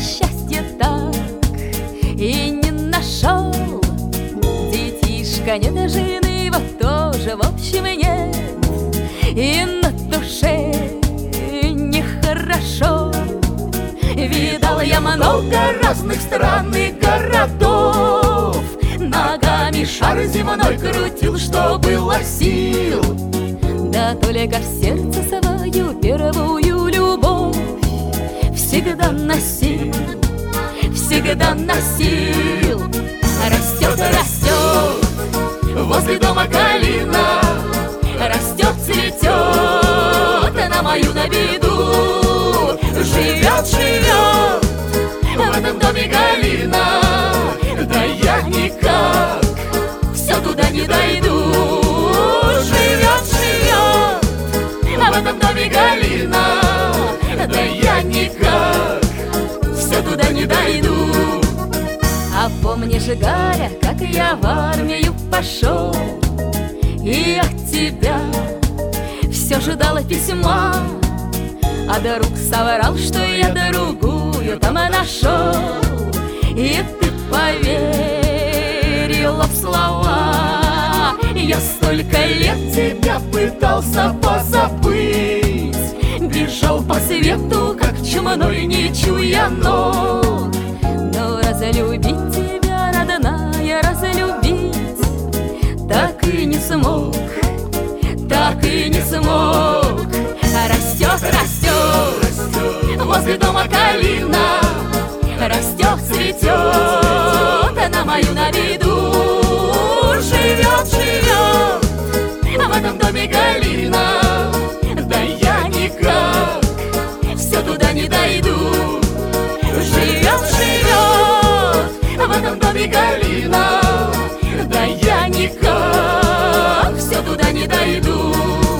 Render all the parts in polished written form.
счастье так и не нашел. Детишка недожиный, вот тоже в общем и нет, и на душе нехорошо. Видал я много разных стран и городов, ногами шар земной крутил, что было сил. Да только в сердце свою первую любовь всегда носил, всегда носил. Растет, растет возле дома калина, растет, цветет на мою на беду. Живет, живет в этом доме галина, да я никак все туда не дойду. Живет, живет в этом доме галина, да я никак все туда не дойду. А помнишь, Галя, как я в армию пошел, и от тебя все ждала письма, а друг соврал, что я другую там нашел. И ты поверила в слова. Я столько лет тебя пытался позабыть, бежал по свету, как чумной, не чуя ног. Но разлюбить тебя, родная, разлюбить так и не смог, так и не смог. Растет, растет возле дома калина, растет, цветет на мою на беду. Живет, живет в этом доме галина, да я никак все туда не дойду. Живет, живет в этом доме галина, да я никак все туда не дойду.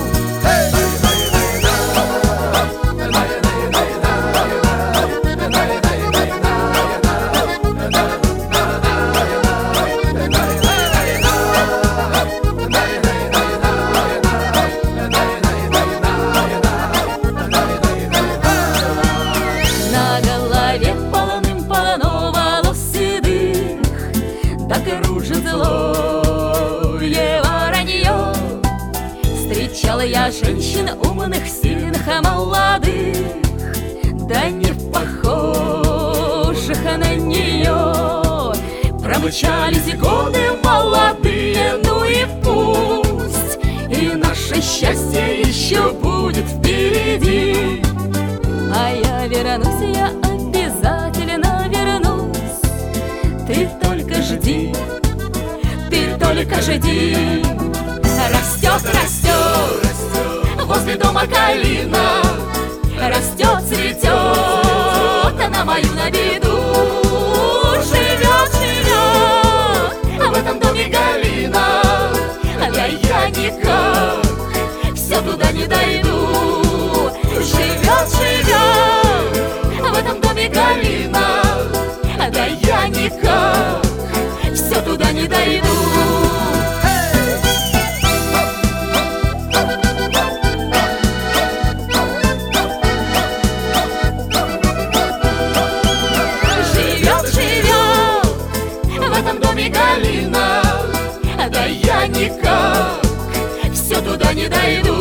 Кружит злое воронье. Встречала я женщин умных, сильных, молодых, да не похожих на нее. Промчались годы молодые, ну и пусть, и наше счастье еще будет впереди. А я вернусь, я обязательно вернусь. Ты только жди, ты только жди. Растет, растет возле дома калина, растет, цветет на мою на беду. Живет, живет в этом доме галина, да я никак все туда не дойду. Живет, живет в этом доме галина, да я никак все туда не дойду. Живет, живет в этом доме галина, да я никак все туда не дойду.